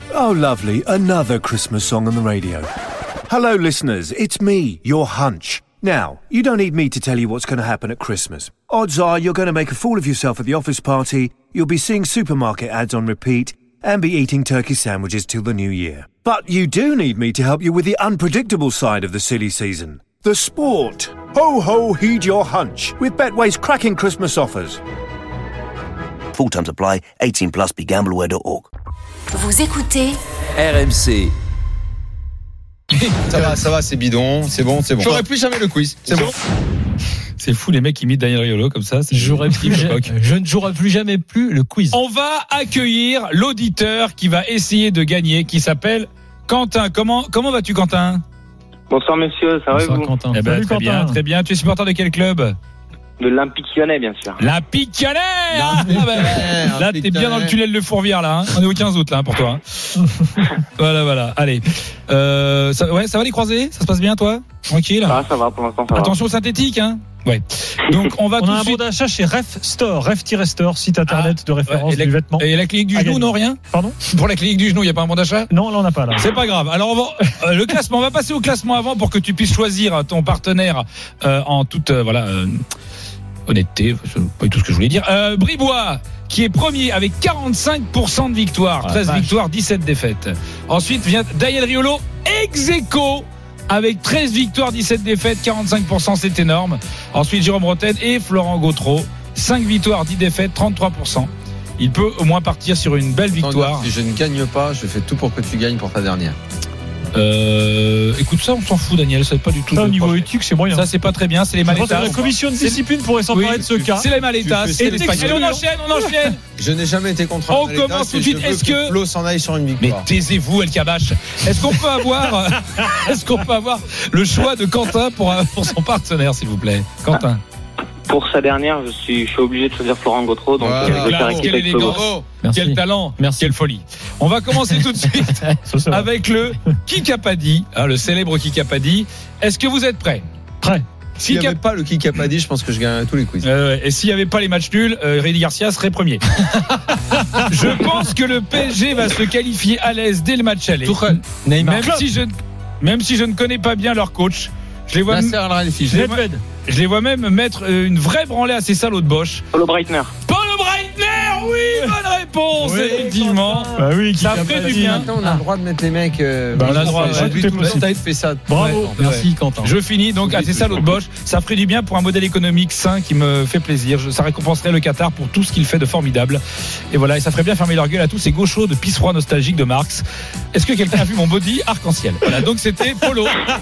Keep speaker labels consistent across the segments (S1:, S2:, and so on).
S1: Oh, lovely. Another Christmas song on the radio. Hello, listeners. It's me, your hunch. Now, you don't need me to tell you what's going to happen at Christmas. Odds are you're going to make a fool of yourself at the office party, you'll be seeing supermarket ads on repeat, and be eating turkey sandwiches till the new year. But you do need me to help you with the unpredictable side of the silly season. The sport. Ho ho, heed your hunch with Betway's cracking Christmas offers.
S2: Full terms apply. 18 plus. BeGambleAware.org.
S3: Vous écoutez
S4: RMC.
S5: Ça va, c'est bidon, c'est bon. J'aurais plus jamais le quiz, c'est bon.
S6: C'est fou les mecs qui imitent Daniel Riolo comme ça.
S7: Je ne jouerai plus jamais le quiz.
S6: On va accueillir l'auditeur qui va essayer de gagner, qui s'appelle Quentin. Comment vas-tu, Quentin?
S8: Bonsoir messieurs, ça va vous?
S7: Quentin.
S6: Eh ben,
S7: Salut,
S6: très
S7: Quentin.
S6: bien, très bien. Tu es supporter de quel club?
S8: De l'Olympique Lyonnais, bien sûr.
S6: L'Olympique Lyonnais. Là, t'es bien dans le tunnel de Fourvière là. Hein. On est au 15 août là pour toi. Hein. Voilà. Allez, ça va les croisés? Ça se passe bien toi? Tranquille.
S8: Ça va pour l'instant. Ça va.
S6: Attention synthétique, hein. Ouais. Donc on va
S7: On
S6: tout
S7: a
S6: de
S7: un
S6: suite.
S7: bon d'achat chez Ref-Store, site internet de référence
S6: et
S7: du vêtement.
S6: Et la clinique du genou, non, rien?
S7: Pardon?
S6: Pour la clinique du genou, il n'y a pas un bon d'achat?
S7: Non, là on n'a pas là.
S6: C'est pas grave. Alors le classement, on va passer au classement avant pour que tu puisses choisir ton partenaire en toute honnêteté, c'est pas tout ce que je voulais dire. Bribois qui est premier avec 45% de victoires, 13 victoires, 17 défaites. Ensuite vient Daniel Riolo ex aequo avec 13 victoires, 17 défaites, 45%, c'est énorme. Ensuite Jérôme Rotten et Florent Gautreau, 5 victoires, 10 défaites, 33%. Il peut au moins partir sur une belle victoire.
S5: Si je ne gagne pas, je fais tout pour que tu gagnes pour ta dernière.
S6: Écoute, ça on s'en fout, Daniel, c'est pas du tout.
S7: Ça, au niveau éthique, c'est moyen.
S6: Ça c'est pas très bien, c'est les maletas.
S7: La commission de discipline pourrait s'emparer de ce cas.
S6: C'est les maletas.
S5: Et
S6: on enchaîne.
S5: Je n'ai jamais été contre
S6: On commence tout de suite. Est-ce que
S5: Flo s'en aille sur une
S6: Mais
S5: victoire?
S6: taisez-vous, El Kabash. Est-ce qu'on peut avoir le choix de Quentin pour son partenaire, s'il vous plaît, Quentin?
S8: Pour sa dernière, je suis obligé de choisir Florent Gautreau. Donc,
S5: Voilà.
S8: je vais faire
S6: Quelle
S8: équipe avec Flo.
S6: élégance,
S7: Merci.
S6: quel talent,
S7: Merci.
S6: quelle folie. On va commencer tout de suite avec le Kikapadi, le célèbre Kikapadi. Est-ce que vous êtes prêts?
S7: Prêt.
S5: S'il n'y avait pas le Kikapadi, je pense que je gagnerais tous les quiz.
S6: Et s'il n'y avait pas les matchs nuls, Rudy Garcia serait premier. Je pense que le PSG va se qualifier à l'aise dès le match aller.
S5: Tuchel, Neymar,
S6: Même si je ne connais pas bien leur coach, je les vois,
S5: Nasser Al-Khelaifi.
S6: je les vois même mettre une vraie branlée à ces salauds de Bosch.
S8: Paulo Breitner.
S6: Paulo Breitner, oui, bonne réponse,
S7: Oui,
S6: effectivement.
S7: Bah oui,
S6: Ça ferait du bien.
S5: Maintenant, on a le droit de mettre les mecs.
S7: on a le droit,
S5: J'ai vu
S7: tout est
S5: tout le
S7: possible.
S5: monde fait ça.
S7: Bravo.
S5: Ouais.
S7: Merci, Quentin.
S6: Je finis donc à ces salauds de Bosch. Ça ferait du bien pour un modèle économique sain qui me fait plaisir. Ça récompenserait le Qatar pour tout ce qu'il fait de formidable. Et voilà, et ça ferait bien fermer leur gueule à tous ces gauchos de pisse-froid nostalgiques de Marx. Est-ce que quelqu'un a vu mon body arc-en-ciel? Voilà, donc c'était Polo.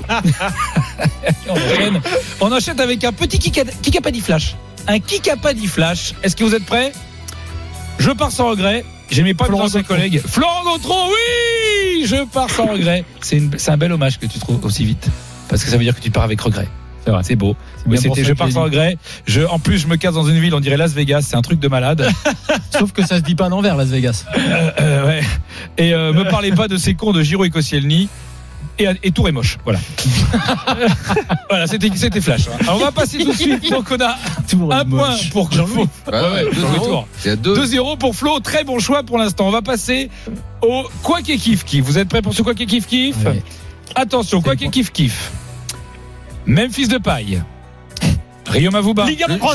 S6: On enchaîne avec un petit Kikapadi Flash. Un Kikapadi Flash. Est-ce que vous êtes prêts? Je pars sans regret. J'aimais pas mes anciens collègues. Florent Gautreau, oui, je pars sans regret. C'est un bel hommage que tu trouves aussi vite, parce que ça veut dire que tu pars avec regret. C'est vrai, c'est beau. Mais c'était je pars sans regret. En plus, je me casse dans une ville, on dirait Las Vegas. C'est un truc de malade.
S7: Sauf que ça se dit pas à l'envers, Las Vegas.
S6: Ouais. Et me parlez pas de ces cons de Giro et Koscielny. Et Tour est moche, voilà. Voilà, c'était flash. Hein. Alors on va passer tout de suite. Donc on a un point pour Flo. Ouais, 2-0 pour Flo. Très bon choix pour l'instant. On va passer au quoi qu'est kiff kiff. Vous êtes prêts pour ce quoi qu'est kiff kiff?
S7: Oui.
S6: Attention, quoi qu'est kiff kiff. Memphis Depay, Rio Mavuba,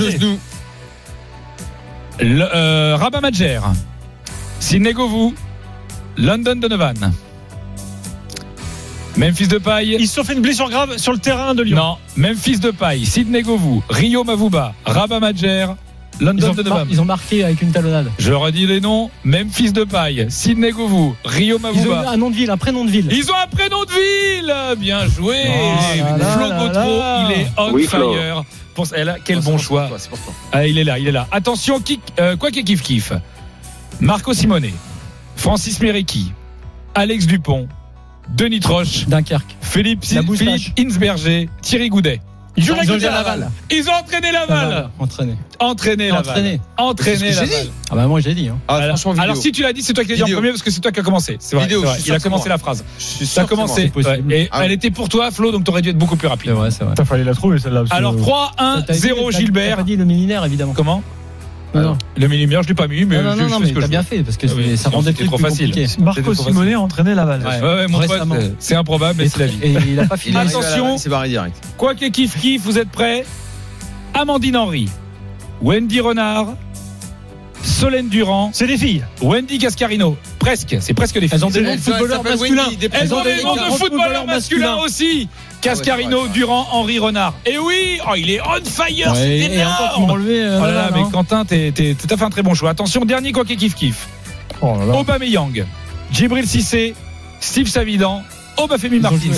S6: Rabat Majer, Sidney Govou, London Donovan. Memphis Depay.
S7: Ils se sont fait une blessure grave sur le terrain de Lyon.
S6: Non, Memphis Depay, Sidney Govou, Rio Mavuba, Rabat Majer, London Donovan.
S7: Ils ont marqué avec une talonnade.
S6: Je redis les noms. Memphis Depay, Sidney Govou, Rio
S7: Ils ont
S6: Mavuba.
S7: un nom de ville, un prénom de ville.
S6: Ils ont un prénom de ville. Bien joué. Flo Gautreau, il est on fire. Quel bon choix.
S5: C'est pour toi.
S6: Ah, il est là. Attention, quoi qu'il kiff kiff. Marco Simone, Francis Mérecky, Alex Dupont, Denis Troche,
S7: Dunkerque,
S6: Philippe Insberger, Thierry Goudet.
S7: Ils ont Laval.
S6: Ils ont entraîné Laval. Entraîné Laval.
S7: Ah bah moi j'ai dit.
S5: Franchement, vidéo.
S6: Alors si tu l'as dit, c'est toi qui l'as dit en premier parce que c'est toi qui as commencé. C'est vrai.
S5: Vidéo,
S6: Il a commencé la phrase. Ça a commencé.
S7: Ouais.
S6: Et elle était pour toi, Flo, donc t'aurais dû être beaucoup plus rapide.
S7: C'est vrai. T'as fallait la trouver celle-là.
S6: Alors 3-1-0 Gilbert.
S7: T'as pas dit le millénaire évidemment.
S6: Comment?
S4: Non.
S6: Le lumière, je l'ai pas mis, mais
S4: non,
S6: je fais
S4: mais
S6: ce que
S4: t'as
S6: je
S4: bien
S6: veux.
S4: fait parce que
S6: Oui,
S4: ça rendait
S6: c'était
S4: le
S6: trop
S4: truc plus
S6: facile.
S4: compliqué.
S7: Marco
S6: C'était trop
S7: Simonet entraînait Laval.
S6: Ouais, mon pote,
S4: Récemment.
S6: c'est improbable, mais c'est la vie.
S4: Et il a pas fini.
S5: C'est barré direct.
S6: Quoi qu'il kiffe, vous êtes prêts? Amandine Henry, Wendy Renard, Solène Durand,
S7: C'est des filles.
S6: Wendy Cascarino. Presque, c'est presque des filles.
S4: Elles ont des noms de footballeurs masculins.
S6: Elles ont des noms de footballeurs masculins aussi. Cascarino, Durand, Henry Renard. Et oui, il est on fire, c'est
S4: Et encore tu m'as
S6: énorme.
S4: enlevé.
S6: Oh là là, mais Quentin, t'as fait un très bon choix. Attention, dernier quoi qu'il kiffe.
S7: Oh là là.
S6: Aubameyang, Djibril Cissé, Steve Savidan, Obafemi Martins.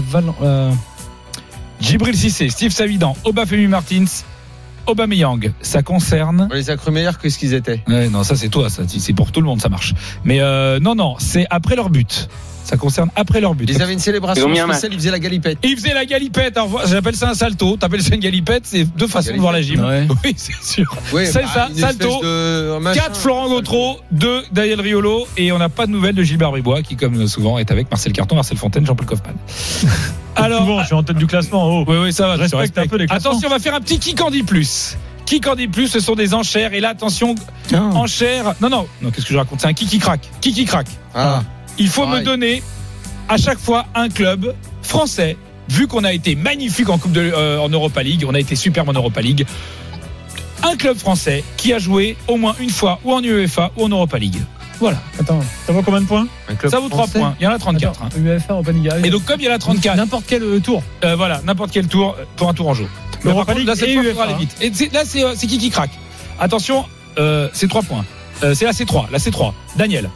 S6: Djibril Cissé, Steve Savidan, Obafemi Martins, Aubameyang. Ça concerne.
S5: On les a cru meilleurs que ce qu'ils étaient.
S6: Ouais, non, ça c'est toi, ça c'est pour tout le monde, ça marche. Mais non, c'est après leur but. Ça concerne après leur but.
S5: Ils avaient une célébration
S8: Ils ont mis un
S5: spéciale, ils faisaient la galipette.
S6: Il faisait la galipette. Alors, j'appelle ça un salto. T'appelles ça une galipette. C'est deux façons de voir la gym.
S4: Ouais.
S6: Oui, c'est sûr.
S5: Ouais,
S6: C'est ça,
S5: une
S6: salto.
S5: espèce de machin.
S6: 4 Florent Gautreau, 2 Daniel Riolo, et on n'a pas de nouvelles de Gilbert Bribois qui, comme souvent, est avec Marcel Carton, Marcel Fontaine, Jean-Paul Kaufmann.
S7: Alors, bon, je suis en tête du classement. Oh.
S6: Oui, ça va.
S7: Je respecte un peu les classements.
S6: Attention, on va faire un petit qui qu'en dit plus. Qui qu'en dit plus, ce sont des enchères. Et là, attention, enchères. Non, qu'est-ce que je raconte? C'est un qui craque. Qui craque.
S5: Ah.
S6: Il faut
S5: Pareil.
S6: me donner à chaque fois un club français, vu qu'on a été magnifique en en Europa League, on a été superbe en Europa League. Un club français qui a joué au moins une fois ou en UEFA ou en Europa League. Voilà.
S7: Attends, ça vaut combien de points?
S5: Un club
S6: Ça vaut 3
S5: français.
S6: points. Il y en a 34.
S4: Attends, UEFA, Europa League.
S6: Et donc, comme il y en a 34,
S4: N'importe quel tour.
S6: voilà, n'importe quel tour pour un tour en jeu. Mais
S7: L'Europa
S6: par contre,
S7: League
S6: là, cette
S7: et
S6: fois, il
S7: UEFA,
S6: faudra aller vite. Et là, c'est qui craque. Attention, c'est 3 points. C'est la C3. La C3. Daniel.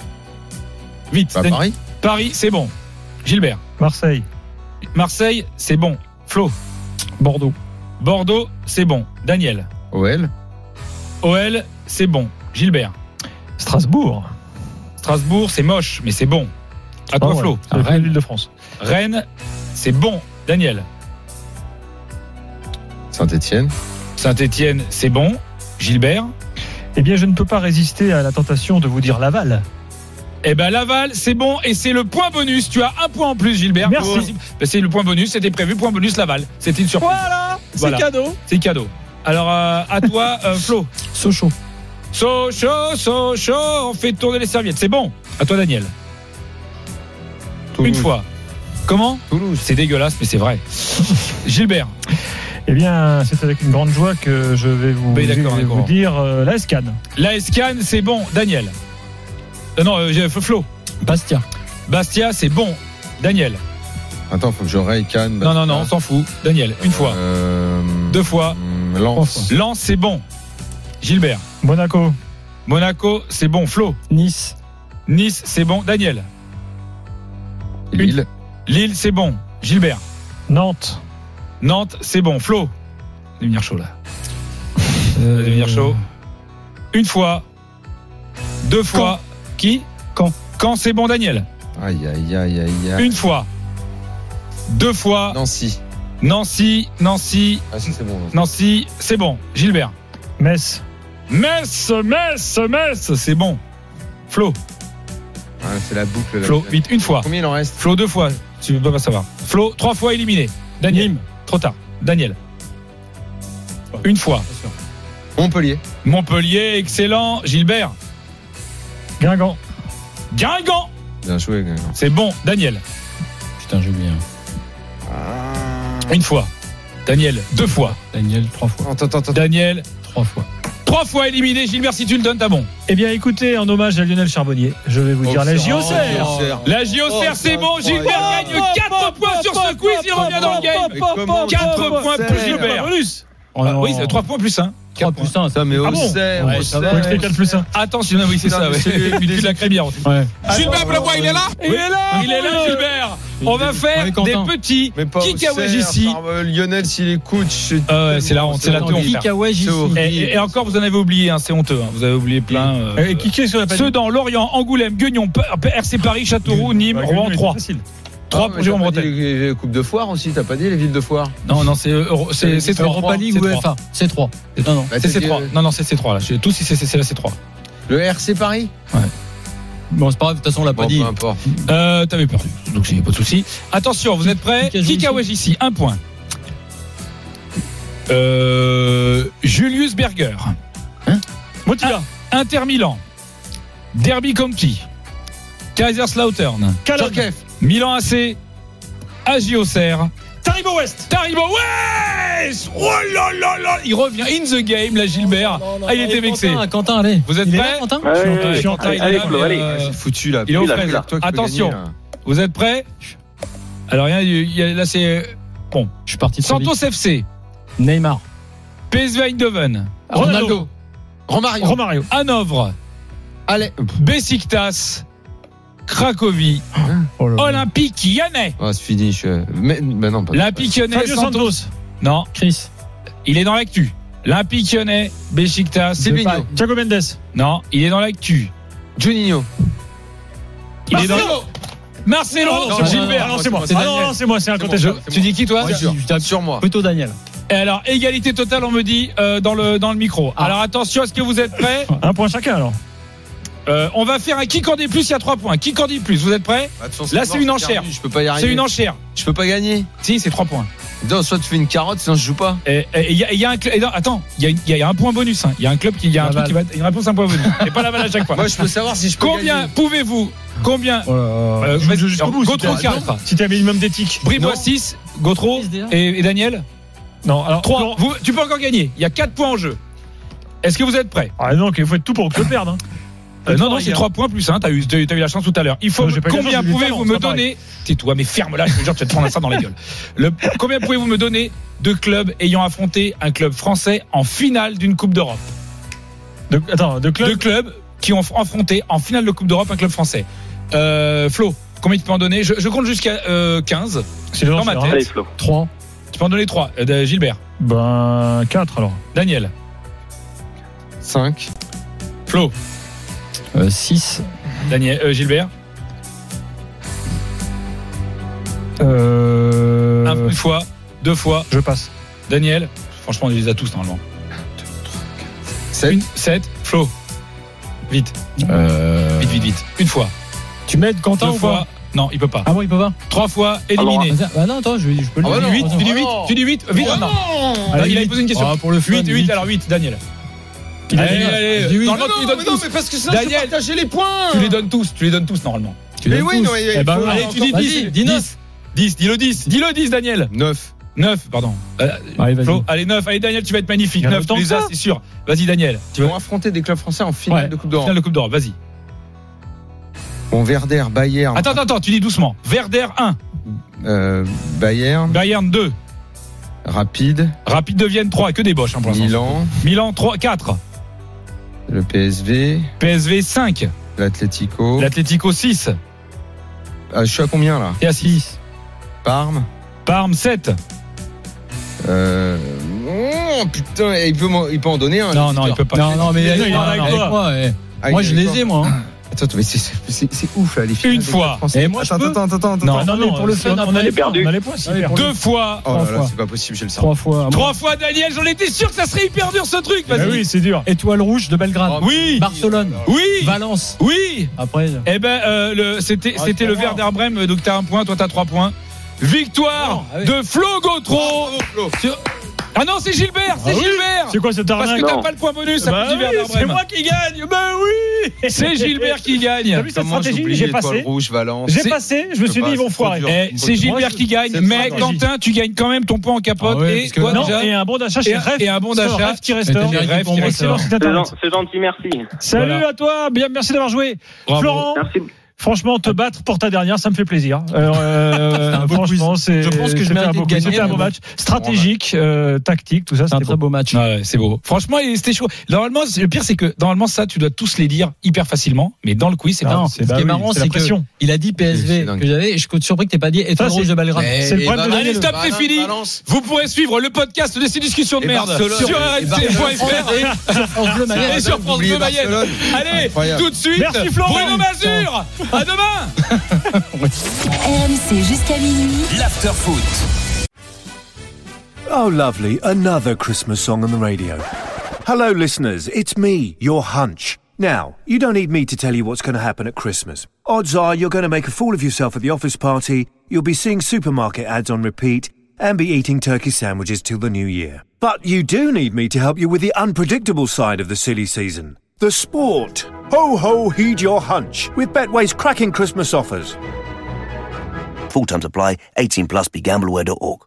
S6: Vite.
S5: Bah,
S6: Daniel.
S5: Paris.
S6: Paris, c'est bon. Gilbert.
S7: Marseille.
S6: Marseille, c'est bon. Flo.
S7: Bordeaux.
S6: Bordeaux, c'est bon. Daniel.
S5: OL.
S6: OL, c'est bon. Gilbert.
S7: Strasbourg.
S6: Strasbourg, c'est moche, mais c'est bon. À toi,
S7: Ah ouais,
S6: Flo.
S7: c'est la ville de France.
S6: Rennes, c'est bon. Daniel.
S5: Saint-Etienne.
S6: Saint-Étienne, c'est bon. Gilbert.
S7: Eh bien, je ne peux pas résister à la tentation de vous dire Laval.
S6: Eh ben Laval, c'est bon et c'est le point bonus. Tu as un point en plus, Gilbert.
S7: Merci.
S6: Ben, c'est le point bonus, c'était prévu. Point bonus Laval. C'était une surprise. Voilà.
S4: cadeau.
S6: C'est cadeau. Alors à toi, Flo.
S4: Sochaux.
S6: Sochaux, on fait tourner les serviettes. C'est bon. À toi, Daniel.
S5: Toulouse.
S6: Une fois. Comment?
S5: Toulouse.
S6: C'est dégueulasse, mais c'est vrai. Gilbert.
S7: Eh bien, c'est avec une grande joie que je vais vous,
S6: Oui, d'accord, d'accord.
S7: dire la Escane.
S6: La Escane, c'est bon. Daniel. Non, Flo.
S4: Bastia.
S6: Bastia, c'est bon. Daniel.
S5: Attends, faut que je raye Cannes.
S6: Non, on s'en fout. Daniel, une fois. 2 fois.
S5: Lens.
S6: Lens, c'est bon. Gilbert.
S7: Monaco.
S6: Monaco, c'est bon. Flo.
S4: Nice.
S6: Nice, c'est bon. Daniel.
S5: Lille.
S6: Lille, c'est bon. Gilbert.
S7: Nantes.
S6: Nantes, c'est bon. Flo. Ça va devenir chaud là. Ça va devenir chaud. Une fois. 2 fois. Qui? Quand c'est bon, Daniel.
S5: Aïe.
S6: Une fois. 2 fois.
S5: Nancy.
S6: Nancy.
S5: Ah, si, c'est bon.
S6: Nancy, c'est bon. Gilbert.
S7: Metz.
S6: Metz, c'est bon. Flo.
S5: Ah, c'est la boucle. Là.
S6: Flo, vite, une fois.
S5: Combien il en reste?
S6: Flo, 2 fois. Tu ne peux pas savoir. Flo, 3 fois éliminé. Daniel.
S7: Nîmes.
S6: Trop tard. Daniel. Une fois.
S5: Montpellier.
S6: Montpellier, excellent. Gilbert.
S7: Guingamp.
S6: Guingamp.
S5: Bien joué. Guingamp.
S6: C'est bon. Daniel.
S4: Putain, j'ai oublié.
S6: Une fois. Daniel. 2 fois.
S4: Daniel, 3 fois.
S5: Attends.
S6: Daniel.
S4: 3 fois.
S6: 3 fois éliminé. Gilbert, si tu le donnes, t'as bon.
S7: Eh bien, écoutez, en hommage à Lionel Charbonnier, je vais vous dire la JOCR.
S6: La JOCR, c'est bon. Gilbert gagne 4 points sur ce quiz. Il revient dans le game. 4 points pour Gilbert. Oui, c'est 3 points plus 1.
S4: 3 plus 1,
S5: Ça, mais au
S7: Ah bon
S5: cerf,
S4: Ouais,
S5: au
S4: ça
S5: cerf.
S4: va.
S7: C'était 4 plus 1.
S6: Attention, oui, c'est ça. Ouais. Il est de la crémière.
S7: Ouais.
S6: Gilbert Bribois, il est là. Il est là, Gilbert. On va faire
S4: Ouais,
S6: des
S4: Quentin.
S6: petits
S5: Mais pas au
S6: Kikawaj
S5: cerf,
S6: ici.
S5: Lionel, s'il écoute.
S6: C'est la honte, c'est la honte.
S4: Kikawaj ici.
S6: Et encore, vous en avez oublié, hein, c'est honteux. Hein. Vous avez oublié plein.
S7: Et qui est-ce qu'on a pas
S6: Ceux
S7: dit
S6: dans Lorient, Angoulême, Guignon, RC Paris, Châteauroux, Nîmes,
S7: Ouais,
S6: Rouen,
S7: Guignon,
S6: 3.
S7: facile.
S6: 3 pour Jérôme Bretagne.
S5: Les coupes de foire aussi, t'as pas dit les villes de foire?
S6: Non, c'est 3.
S4: Europa League ou UEFA. C'est 3. Non.
S5: Bah,
S6: C'est C3. Non, c'est C3 là. Tous, c'est la C3.
S5: Le RC Paris?
S4: Bon, c'est pas grave, de toute façon, on l'a pas dit.
S5: Peu importe.
S6: T'avais perdu, donc j'ai pas de souci. Attention, vous êtes prêts? Kikawaj ici, 1 point. Julius Berger.
S7: Motiva.
S6: Inter Milan, Derby County, Kaiserslautern,
S5: Djorkaeff.
S6: Milan AC, AJ Auxerre,
S7: Taribo West.
S6: Oh là là là, il revient in the game là, Gilbert. Il était vexé.
S4: Quentin, allez.
S6: Vous êtes
S4: Il est
S6: prêts
S4: là, Quentin
S8: Ouais,
S6: Quentin, il est
S8: allez,
S6: là,
S8: Flo,
S6: mais,
S8: allez.
S5: C'est foutu là.
S6: il est au
S8: Là,
S6: frais.
S8: là.
S5: Toi qui peux
S6: Attention.
S5: gagner, là.
S6: Vous êtes prêts? Alors là c'est bon.
S4: Je suis parti trop vite.
S6: Santos FC,
S4: Neymar.
S6: PSV Eindhoven,
S7: Ronaldo. Romario.
S6: Hanovre,
S5: Allez.
S6: Besiktas, Cracovie,
S7: Oh là là.
S6: Olympique Lyonnais.
S5: Oh, c'est fini. Mais non, pas.
S6: Olympique Lyonnais,
S7: Fabio Santos.
S6: Non,
S4: Chris.
S6: il est dans l'actu. Olympique Lyonnais, Besiktas.
S5: Silvino.
S7: Thiago Mendes.
S6: Non, il est dans l'actu.
S5: Juninho.
S6: Il est dans Marcelo.
S7: Non,
S6: c'est
S7: c'est
S6: Gilbert.
S7: non, c'est moi.
S4: C'est
S7: Ah
S4: Daniel.
S7: non, c'est moi, c'est incontestable.
S6: Tu dis qui toi?
S4: Moi, je tape
S5: Sur moi.
S4: plutôt Daniel.
S6: Et alors, égalité totale, on me dit dans le micro. Alors attention, est-ce que vous êtes prêts?
S7: Un point chacun alors.
S6: On va faire un qui en dit plus, il y a 3 points. Qui en dit plus, vous êtes prêts? Là, c'est une enchère.
S5: Je peux pas y arriver.
S6: C'est une enchère.
S5: Je peux pas gagner.
S6: Si, c'est 3 points.
S5: Non, soit tu fais une carotte, sinon je joue pas.
S6: Et il y a un club. Attends, il y a un point bonus. Il y a un club qui y a un truc qui va. Une réponse, un point bonus. Et pas la balle à chaque fois.
S5: Moi, je peux savoir si je peux
S6: Combien
S5: gagner.
S6: pouvez-vous? Combien?
S7: Joue jusqu'au bout.
S6: Gautreau 4.
S7: Si t'as un minimum d'éthique.
S6: Bribois
S7: Non.
S6: 6. Gautreau et Daniel
S7: Non, alors
S6: 3. Tu peux encore gagner. Il y a 4 points en jeu. Est-ce que vous êtes prêts?
S7: Ah non, il faut être tout pour que le perdre.
S6: Non, c'est 3 points plus 1. T'as eu la chance tout à l'heure. Il faut.
S7: Non, j'ai pas eu la
S6: Combien
S7: chance, j'ai eu du
S6: pouvez-vous
S7: talent,
S6: me
S7: c'est pas
S6: donner? Tais-toi, mais ferme-la. Je te jure, tu vas te prendre ça dans la gueule. Combien pouvez-vous me donner de clubs ayant affronté un club français en finale d'une Coupe d'Europe?
S7: De
S6: De
S7: club.
S6: clubs qui ont affronté en finale de Coupe d'Europe un club français. Flo, combien tu peux en donner? Je compte jusqu'à 15.
S7: C'est
S6: dans ma tête.
S8: Allez, Flo.
S7: 3.
S6: Tu peux en donner 3. Gilbert.
S7: Ben 4 alors.
S6: Daniel.
S5: 5.
S6: Flo.
S4: 6.
S6: Daniel. Gilbert. Une fois. 2 fois.
S7: Je passe.
S6: Daniel. Franchement, on les a tous normalement.
S5: 7.
S6: 7. Flo. Vite. Vite. Une fois.
S4: Tu m'aides Quentin
S6: 2
S4: ou
S6: fois.
S4: pas?
S6: Non, il peut pas.
S4: Ah bon, il peut pas.
S6: 3 fois. Éliminé.
S4: Bah non, attends, je peux le
S5: Ah ouais,
S4: dire.
S5: non.
S6: 8. Tu dis 8. Tu dis 8. Vite. Non.
S4: Allez,
S6: Il a
S4: huit.
S6: posé une question.
S4: Ah, pour le fun,
S6: 8.
S4: huit.
S6: Alors 8. Daniel.
S7: Il a
S6: Allez,
S7: dit-
S6: allez.
S4: Je dis huit.
S6: Normalement, tu les donnes tous.
S5: mais parce que sinon
S6: Daniel.
S5: je peux partager les points.
S6: Tu les donnes tous normalement.
S4: Tu
S5: Mais
S4: donnes
S5: oui,
S4: tous.
S5: non, mais
S7: Eh ben,
S5: il faut-
S6: Allez, tu dis
S4: Vas-y,
S6: 10.
S4: dis 9.
S6: 10. Dis-le 10. Dis-le 10, Daniel.
S5: 9.
S6: 9, pardon.
S4: Allez, vas-y.
S6: Flo, allez, 9. Allez, Daniel, tu vas être magnifique.
S7: Il y en a
S6: 9, tu
S7: autant
S6: les
S7: que
S6: as,
S7: ça
S6: c'est sûr. Vas-y, Daniel.
S5: Qui vont affronter des clubs français en finale
S7: Ouais.
S5: de Coupe d'Europe.
S6: Finale de Coupe d'Europe, vas-y.
S5: Bon, Werder, Bayern.
S6: Attends, tu dis doucement. Werder 1,
S5: Bayern,
S6: Bayern 2,
S5: Rapide,
S6: Rapide de Vienne 3, que des boches hein, pour l'instant.
S5: Milan,
S6: Milan 3, 4,
S5: le PSV,
S6: PSV 5,
S5: l'Atlético.
S6: l'Atlético 6,
S5: Je suis à combien là?
S6: et à 6.
S5: Parme.
S6: Parme 7.
S5: Oh putain, il peut en donner un.
S6: Non,
S5: l'auditeur.
S6: il peut pas.
S4: Non, mais
S7: Il y en a avec toi.
S4: moi,
S5: Ah,
S4: moi
S5: il
S4: je
S5: est
S4: les
S5: d'accord.
S4: ai, moi. hein.
S5: Attends, mais c'est ouf là, les finales
S6: Une
S5: des
S6: fois.
S5: clubs français.
S4: Et moi, je peux.
S5: Attends.
S6: Non.
S7: Non, pour le fun, on a les points.
S8: perdu.
S7: On a les points, super.
S6: 2 fois.
S5: Oh là là,
S7: fois.
S5: c'est pas possible, j'ai le sang.
S4: 3 fois.
S6: 3 fois, Daniel. J'en étais sûr que ça serait hyper dur ce truc.
S7: Ah
S6: Vas-y.
S7: oui, c'est dur.
S4: Étoile rouge de Belgrade.
S6: Oui.
S4: Barcelone.
S6: Oui.
S4: Valence.
S6: Oui.
S4: Après.
S6: Eh ben, c'était le Werder Brême, donc t'as 1 point, toi t'as 3 points. Victoire
S4: Ah oui.
S6: de Flo Gautreau. Ah non, c'est Gilbert, c'est
S7: Ah oui.
S6: Gilbert.
S7: C'est quoi cette
S6: Parce
S7: arnaque
S6: que t'as
S8: Non.
S6: pas le point bonus, ça
S7: Bah
S6: fait du
S7: oui,
S6: Werder
S7: c'est
S6: Brême.
S7: moi qui gagne. Ben oui.
S6: C'est Gilbert qui
S7: T'as
S6: gagne.
S7: vu cette
S5: Comment
S7: stratégie?
S5: j'oublie
S7: J'ai
S5: l'étoile
S7: passé.
S5: rouge, Valence.
S7: J'ai
S6: C'est-
S7: passé. Je me suis dit, ils vont foirer.
S6: C'est Gilbert qui gagne,
S5: c'est
S6: mais
S5: pas
S6: Quentin, tu gagnes quand même ton point en capote.
S4: Ah ouais,
S6: Et
S4: parce que
S6: toi
S7: Non,
S6: déjà
S7: et un bon d'achat chez Ref.
S6: et un bon d'achat.
S7: Ref-Store.
S4: Mais t'as
S6: Ref,
S7: Excellent site
S8: C'est
S7: internet.
S8: c'est gentil, merci.
S7: Salut
S6: Voilà.
S7: à toi. Bien, merci d'avoir joué.
S6: Bravo.
S7: Florent.
S8: Merci.
S7: Franchement, te battre pour ta dernière, ça me fait plaisir.
S4: un beau
S7: Franchement,
S4: quiz. Je pense que je
S7: c'était
S4: méritais
S7: un beau
S4: de
S7: quiz.
S4: gagner,
S7: C'était un beau
S4: mais
S7: match stratégique, tactique, tout ça.
S4: C'est un
S7: C'était
S4: très
S7: beau.
S4: beau match.
S6: Ouais, c'est beau. Franchement, c'était chaud. Normalement, le pire, c'est que normalement, ça, tu dois tous les lire hyper facilement, mais dans le quiz, c'est pas.
S4: Non,
S7: c'est-
S4: ce
S7: bah
S4: qui est
S7: oui,
S4: marrant,
S7: c'est la
S4: c'est que
S7: pression.
S4: il a dit
S5: C'est
S4: PSV
S5: dingue.
S4: que j'avais, et je suis surpris que t'aies pas dit étoile
S7: Ça,
S4: rouge
S7: c'est-
S4: de Belgrade.
S7: C'est le problème de
S6: Allez,
S7: Daniel.
S6: stop, c'est fini. Vous pourrez suivre le podcast de ces discussions de
S5: Et
S6: merde
S5: Barcelone.
S6: sur
S5: Et Barcelone.
S6: rmc.fr
S4: France Bleu Mayenne.
S6: et sur France Bleu Mayenne. Allez,
S5: Incroyable.
S6: tout de suite,
S7: Merci, Florent.
S6: Bruno Mazur. À demain.
S3: RMC jusqu'à minuit.
S1: L'afterfoot. Oh, lovely. Another Christmas song on the radio. Hello, listeners. It's me, your hunch. Now, you don't need me to tell you what's going to happen at Christmas. Odds are you're going to make a fool of yourself at the office party, you'll be seeing supermarket ads on repeat, and be eating turkey sandwiches till the new year. But you do need me to help you with the unpredictable side of the silly season. The sport. Ho ho, heed your hunch with Betway's cracking Christmas offers.
S2: Full terms apply. 18 plus. BeGambleAware.org.